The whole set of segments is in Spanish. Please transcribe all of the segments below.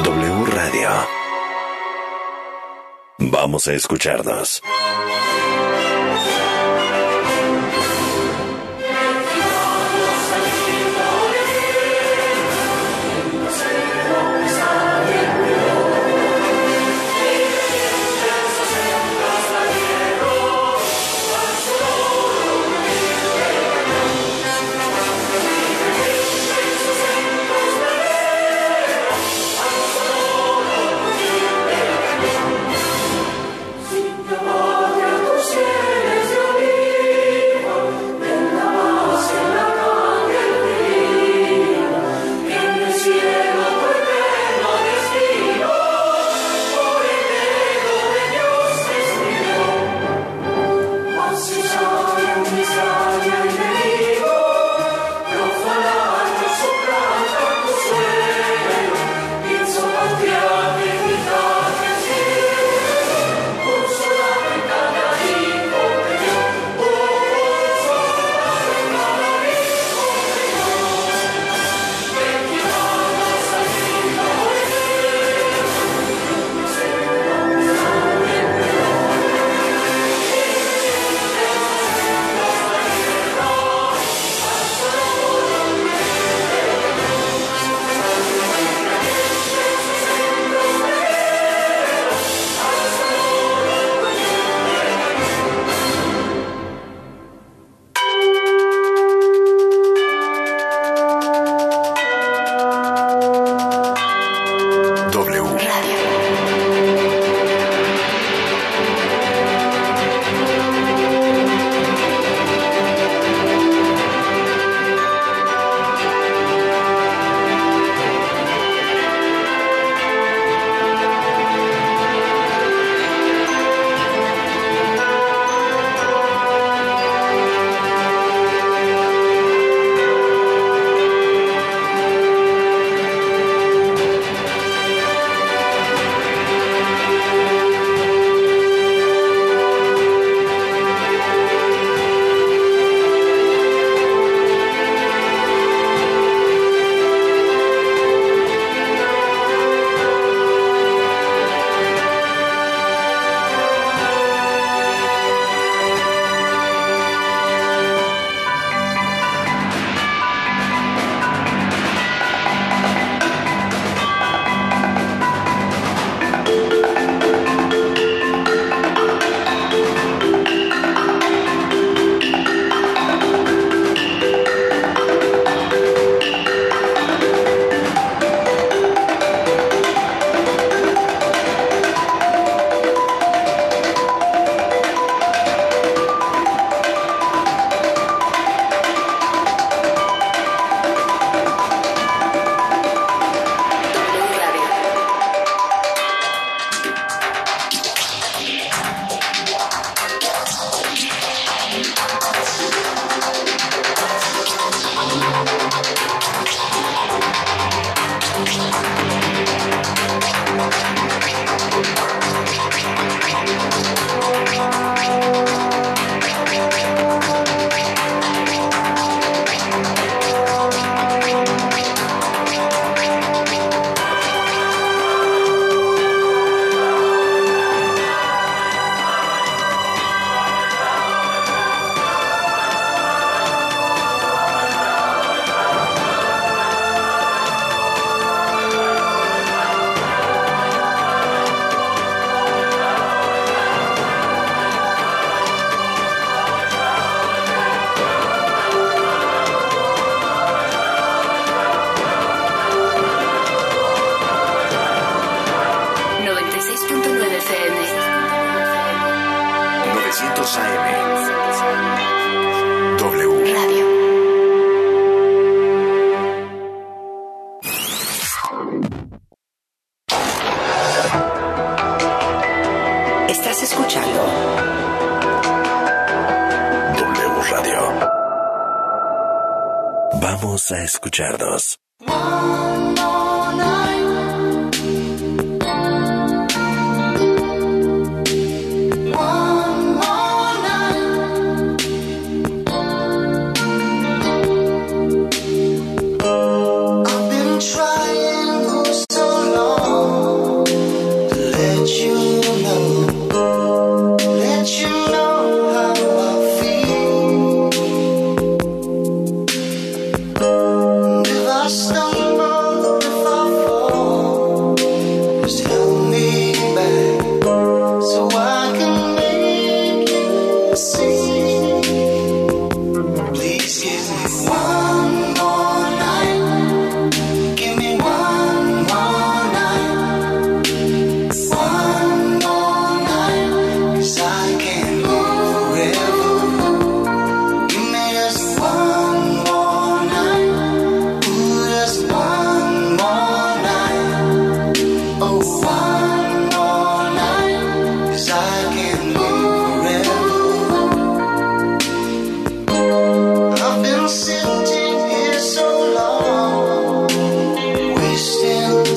W Radio. Vamos a escucharnos. Vamos a escucharnos. I've been trying for so long.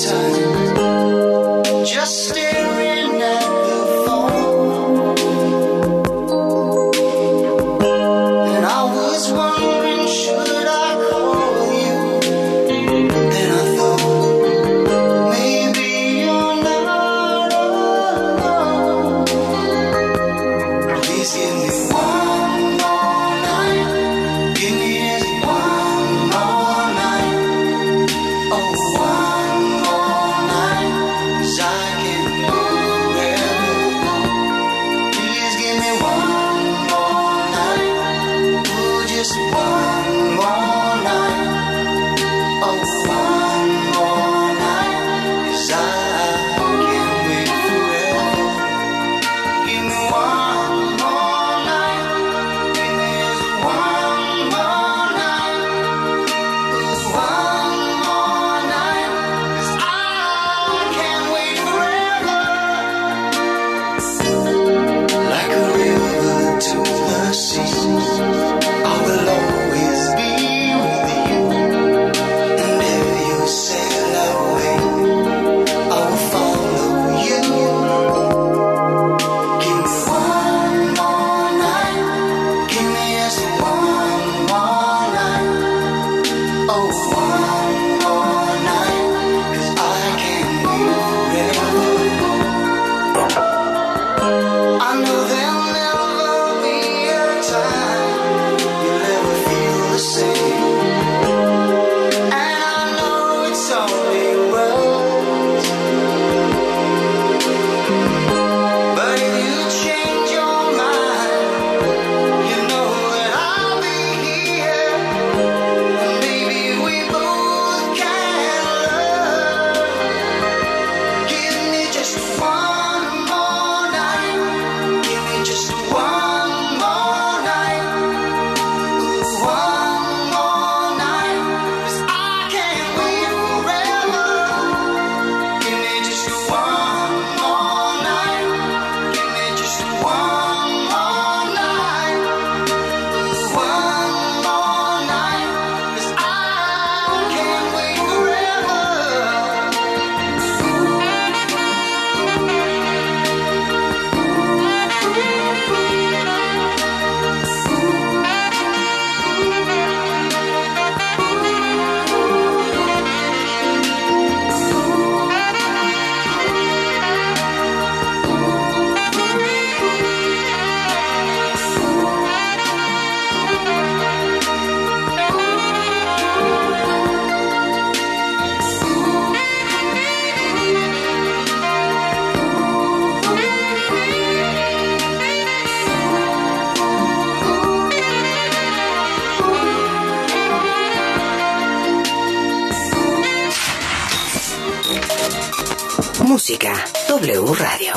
Música W Radio.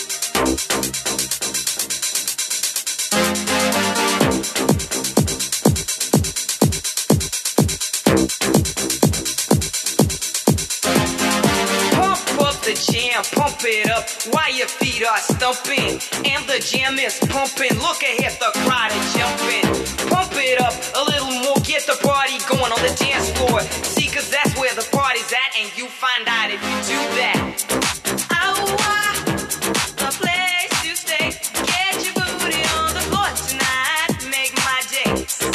Pump it up while your feet are stumping and the jam is pumping. Look ahead, the crowd is jumping. Pump it up a little more, get the party going on the dance floor. See, cause that's where the party's at, and you find out if you do that. A place to stay. Get your booty on the floor tonight. Make my day.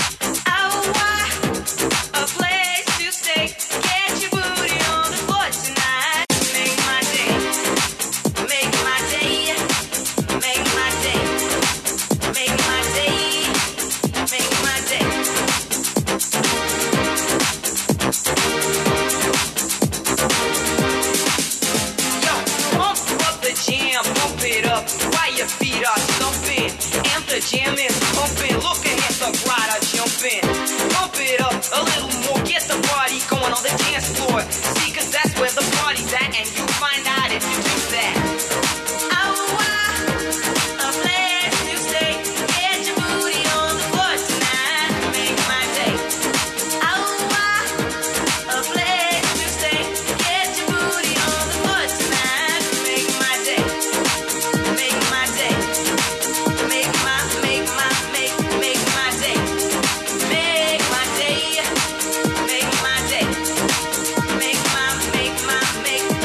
A place to stay. Get your booty on the floor tonight. Make my day. Make my day. Make my day. Make my day. Make my day. Yo, pump up the jam, pump it up while your feet are stumping and the jam is pumping. Look ahead, the crowd are jumping. Pump it up a little more, get the party going on the dance floor. See, cause that's where the party's at, and you find out if you do that. A place to stay. Get your booty on the floor tonight. Make my day. A place to stay. Get your booty on the floor tonight. Make my day. Make my day. Make my day. Make my day. Make my day. Make my day. Make my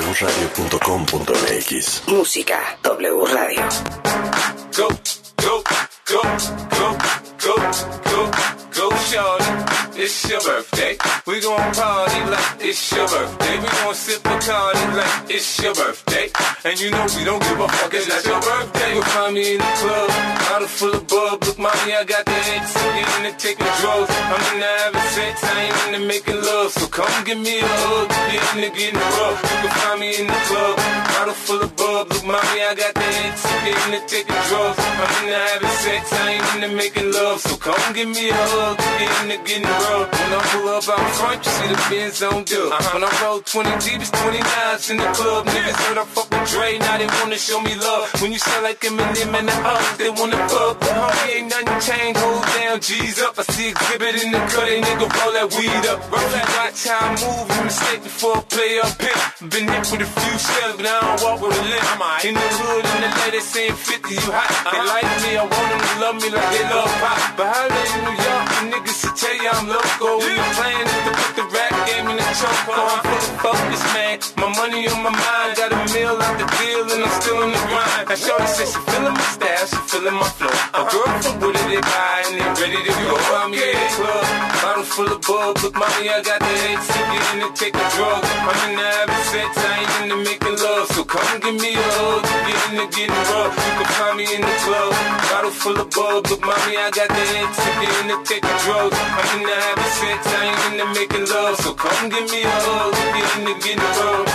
wradio.com.mx. Música W Radio. Go, go, go, go, go, go, go, shorty. It's your birthday. We gon' party like it's your birthday. We gon' sip Bacardi like it's your birthday. And you know we don't give a fuck, it's not your birthday. You'll find me in the club, bottle full of bub. Look, mommy, I got the X. I'm into taking drugs. I'm into having sex, I ain't into making love. So come give me a hug, get into getting rough. You can find me in the club, bottle full of bub. Look, mommy, I got the X. I'm into taking drugs. I'm into having sex, I ain't into making love. So come give me a hug, get into getting rough. When I pull up out front, you see the Benz on dub. When I roll 20 deep, it's 29s in the club. Niggas heard I fuck with Dre, now they wanna show me love. When you sound like Eminem and the O's, they wanna fuck. Homie, ain't nothing changed, hold down, G's up. I see exhibit in the cut, they nigga roll that weed up. Roll that watch how I move, you mistake before I play up pimp. Been hit with a few shells, but I don't walk with a limp. In the hood, in the ladies saying 50, you hot. They like me, I want them to love me like they love pop. But how they in New York, the niggas to tell you I'm loco. When the plan is to put the rap game in the choke. I'm fully focused, man. My money on my mind, got a meal out the deal, and I'm still in the grind. Now shorty said she feeling my style, she feeling my flow. A girl from Wooded, they buy, and they ready to go. I'm in the club, bottle full of bug. Look, mommy, I got the head sick, get in to take a drug. I'm in the having sex, I ain't into making love. So come give me a hug, get in to getting rough. You can find me in the club, bottle full of bug. Look, mommy, I got the head sick, get in to take a drug. I'm in the having sex, I ain't into making love. So come give me a hug, get in to getting rough.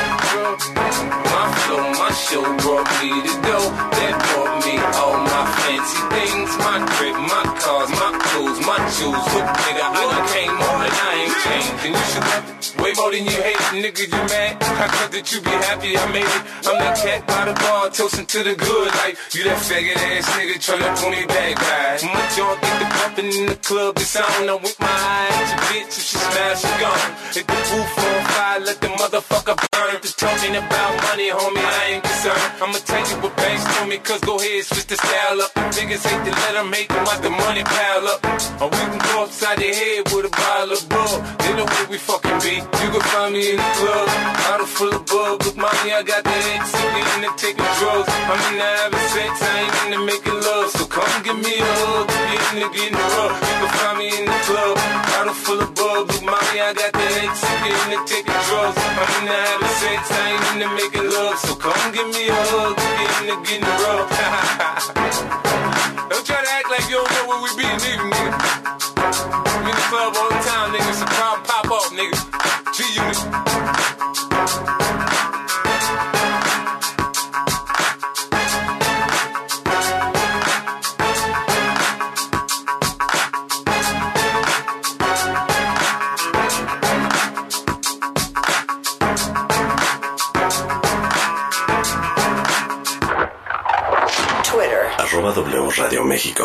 My flow, my show brought me to go. That brought me all my fancy things. My crib, my cars, my clothes, my shoes. Look, nigga, I done came on and I ain't changed. And you should love it way more than you hate it. Nigga, you mad? I thought that you be happy I made it. I'm that cat by the bar, toasting to the good life. You that faggot ass nigga tryna pull me back, right? My jaw get the bumping in the club, it's on. I'm with my eyes, your bitch, if she smash, she gone. Hit the roof on fire, let the motherfucker burn. Just talking about money, homie, I ain't concerned. I'ma tell you what banks told me, cause go ahead, switch the style up. Niggas hate to let them hate them, let the money pile up. Or we can go upside their head with a bottle of bug. They know where we fucking be. You can find me in the club, bottle full of bug. Look, mommy, I got the head sick, get in to taking drugs. I'm in the having sex, I ain't into making love. So come give me a hug, get in to getting rough. You can find me in the club, bottle full of bug. Look, mommy, I got the head sick, get in to taking drugs. I'm in the having sex, I ain't into making love. So come give me a hug, get in to getting rough. Don't try to act like you don't know where we be, nigga. We in the club all the time, nigga. So pop up, nigga. G-Unit. Twitter. @W Radio México.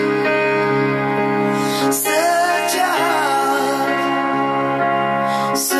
So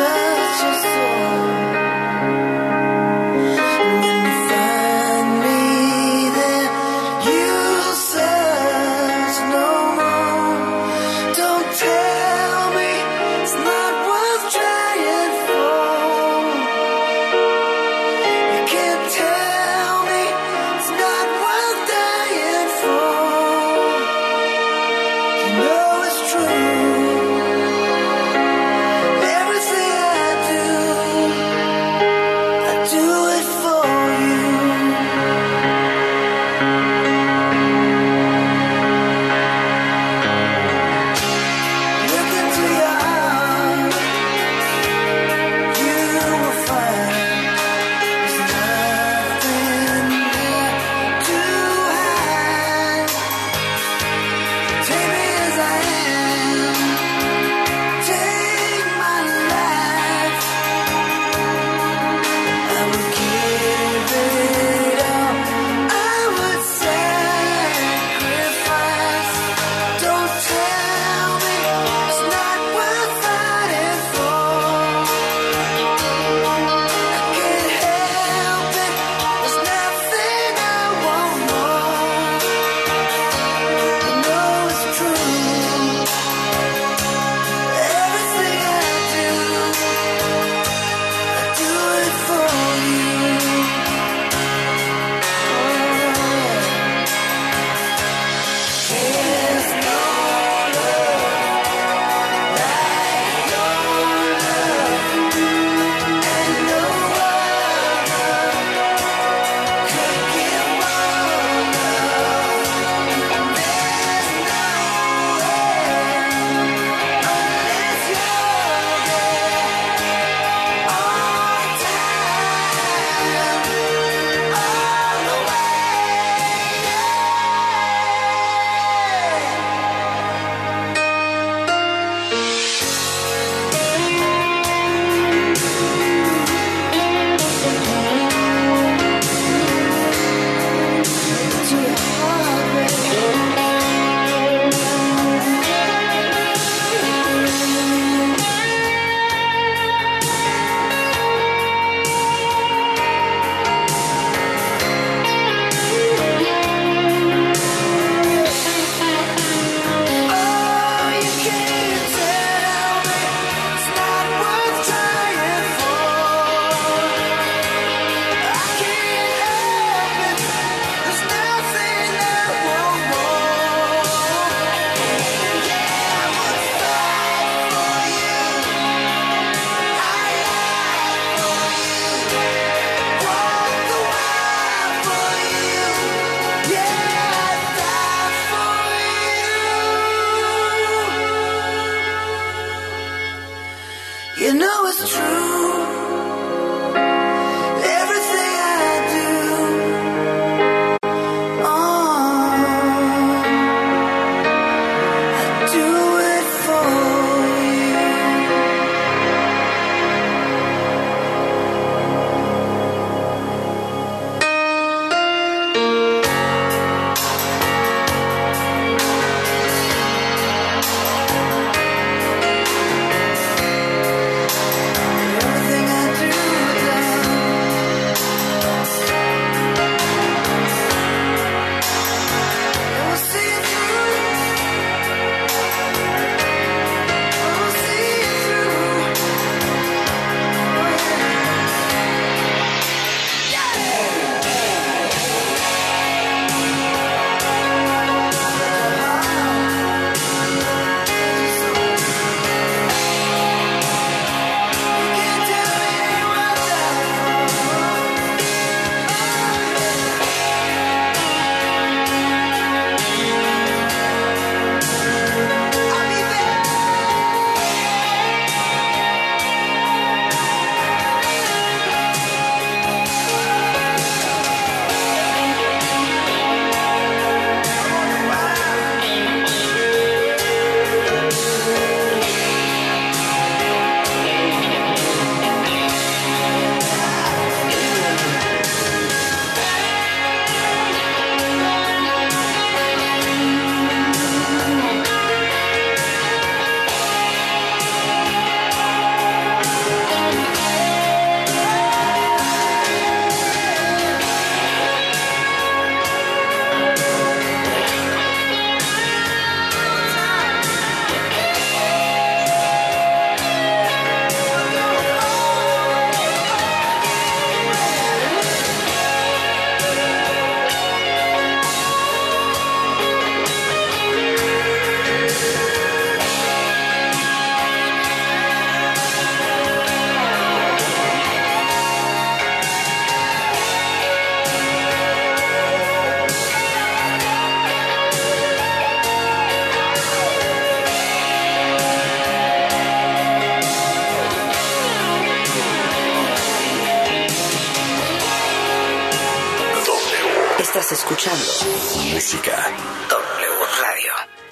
Estás escuchando Música. W Radio.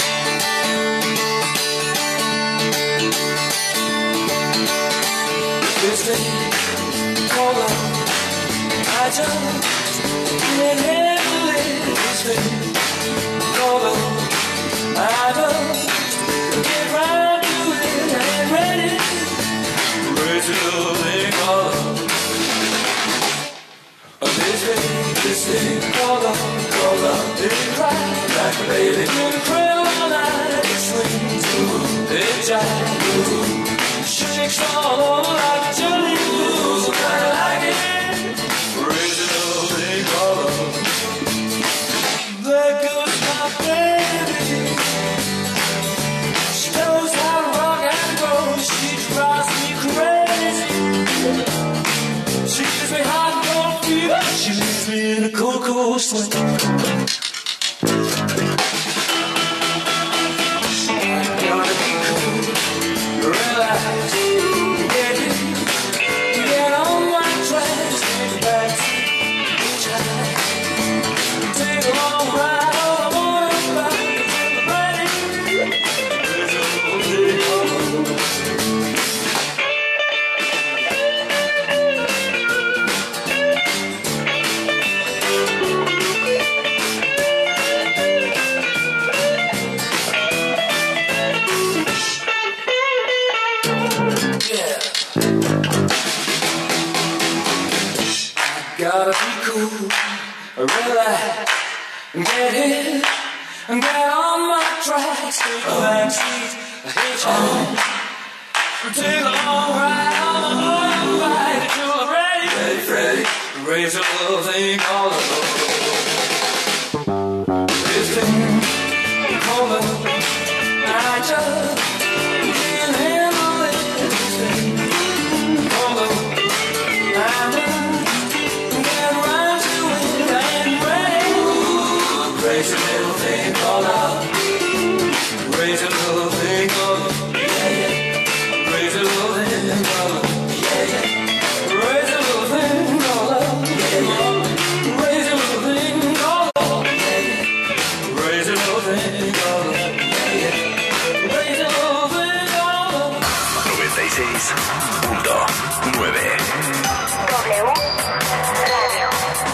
This thing called love, I just can't handle it. This thing called love, I just get right to it. I ain't ready. Where's the little thing called love? This thing called love, it cries like a baby. Through the cradle all night, it swings, it jives. Shakes all over like a jelly roll, so kinda like it. Raise it up, they call love. There goes my baby. She knows how to rock and roll. She drives me crazy. She gives me hot and cold fever. She leaves me in a cold, cold sweat. Gotta be cool, relax. Gotta be cool, relax, get in, get on my tracks, take a backseat, hitchhike, take a long ride on the motorbike till I'm ready, raise a little thing called love. This thing called love, I just can't handle it. This thing called love, I just raise a little thing called love. Raise a little thing called love. Yeah, yeah. Raise a little thing called love. Yeah, yeah. Raise a little thing called love. Yeah, yeah. Raise a little thing called love. Yeah, yeah. Raise a little thing called love. Yeah, yeah. Raise a little thing called love. 96.9 W Radio.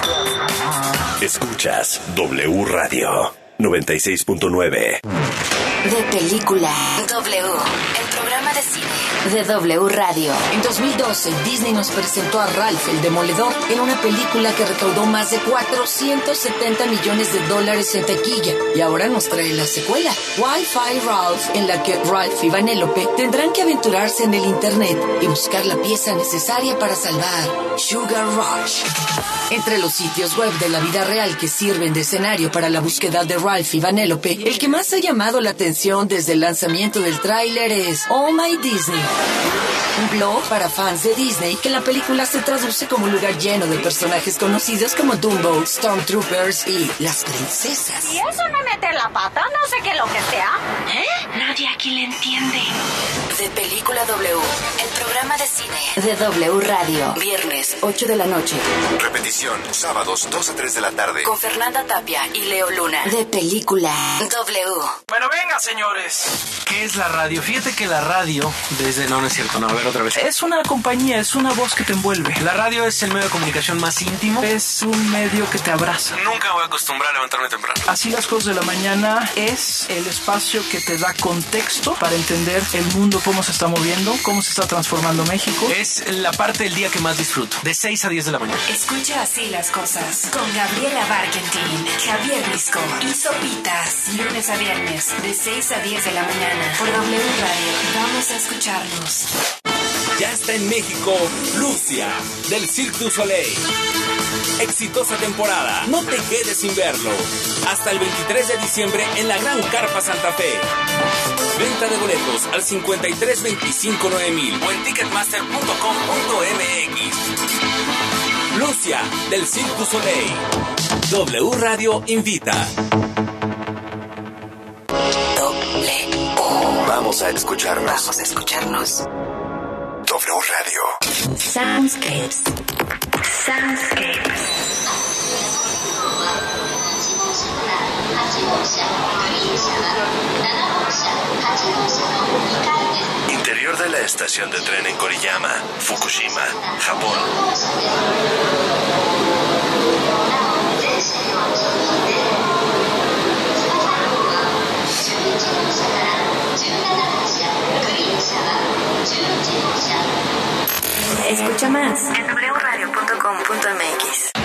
Escuchas W Radio 96.9. De película W, el programa de cine de W Radio. En 2012, Disney nos presentó a Ralph el Demoledor en una película que recaudó más de $470 millones en taquilla. Y ahora nos trae la secuela, Wi-Fi Ralph, en la que Ralph y Vanellope tendrán que aventurarse en el internet y buscar la pieza necesaria para salvar Sugar Rush. Entre los sitios web de la vida real que sirven de escenario para la búsqueda de Ralph y Vanellope, el que más ha llamado la atención desde el lanzamiento del tráiler es Oh My Disney, un blog para fans de Disney que en la película se traduce como un lugar lleno de personajes conocidos como Dumbo, Stormtroopers y las princesas. ¿Y eso no meter la pata? No sé qué lo que sea. Nadie aquí le entiende. De película W, el programa de cine de W Radio. Viernes, 8 de la noche. Repetición, sábados, 2 a 3 de la tarde. Con Fernanda Tapia y Leo Luna. De película W. Bueno, venga, señores. ¿Qué es la radio? Fíjate que la radio, no es cierto, no, a ver otra vez. Es una compañía, es una voz que te envuelve. La radio es el medio de comunicación más íntimo. Es un medio que te abraza. Nunca voy a acostumbrar a levantarme temprano. Así las cosas de la mañana es el espacio que te da contexto para entender el mundo, cómo se está moviendo, cómo se está transformando México. Es la parte del día que más disfruto, de 6 a 10 de la mañana. Escucha así las cosas con Gabriela Barkentin, Javier Risco y Sopitas, lunes a viernes de 6 a 10 de la mañana por W Radio. Vamos a escucharnos. Ya está en México Lucia, del Cirque du Soleil. Exitosa temporada, no te quedes sin verlo. Hasta el 23 de diciembre en la Gran Carpa Santa Fe. Venta de boletos al 53 25 9000 o en ticketmaster.com.mx. Lucia, del Cirque du Soleil. W Radio invita. Vamos a escucharnos. Vamos a escucharnos. W Radio. Soundscapes. estación de tren en Koriyama, Fukushima, Japón. Escucha más en wradio.com.mx.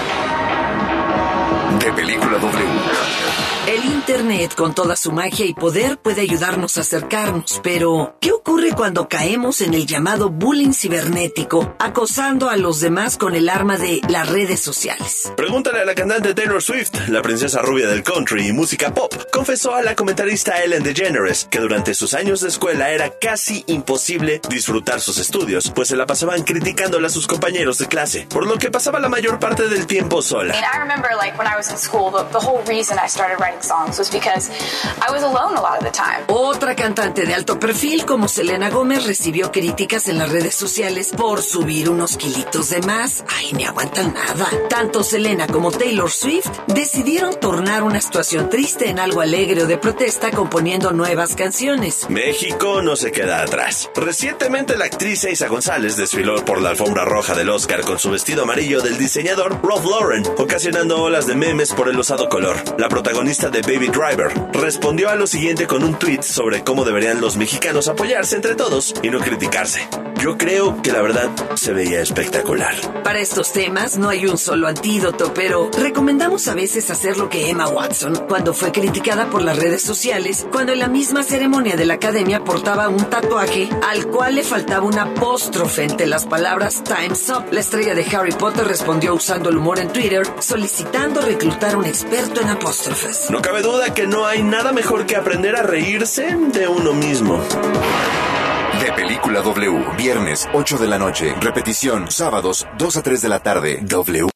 De Película W. El Internet, con toda su magia y poder, puede ayudarnos a acercarnos, pero ¿qué ocurre cuando caemos en el llamado bullying cibernético, acosando a los demás con el arma de las redes sociales? Pregúntale a la cantante Taylor Swift, la princesa rubia del country y música pop. Confesó a la comentarista Ellen DeGeneres que durante sus años de escuela era casi imposible disfrutar sus estudios, pues se la pasaban criticándola a sus compañeros de clase, por lo que pasaba la mayor parte del tiempo sola. I remember, like, when I was in school, the whole reason I started writing songs was because I was alone a lot of the time. Otra cantante de alto perfil como Selena Gómez recibió críticas en las redes sociales por subir unos kilitos de más. Ay, ni aguantan nada. Tanto Selena como Taylor Swift decidieron tornar una situación triste en algo alegre o de protesta componiendo nuevas canciones. México no se queda atrás. Recientemente la actriz Eiza González desfiló por la alfombra roja del Oscar con su vestido amarillo del diseñador Ralph Lauren, ocasionando olas de memes por el osado color. La protagonista de Baby Driver respondió a lo siguiente con un tweet sobre cómo deberían los mexicanos apoyarse entre todos y no criticarse. Yo creo que la verdad se veía espectacular. Para estos temas no hay un solo antídoto, pero recomendamos a veces hacer lo que Emma Watson cuando fue criticada por las redes sociales, cuando en la misma ceremonia de la academia portaba un tatuaje al cual le faltaba una apóstrofe entre las palabras Time's Up. La estrella de Harry Potter respondió usando el humor en Twitter, solicitando reclutar a un experto en apóstrofes. No cabe duda que no hay nada mejor que aprender a reírse de uno mismo. De Película W, viernes 8 de la noche, repetición sábados 2 a 3 de la tarde, W.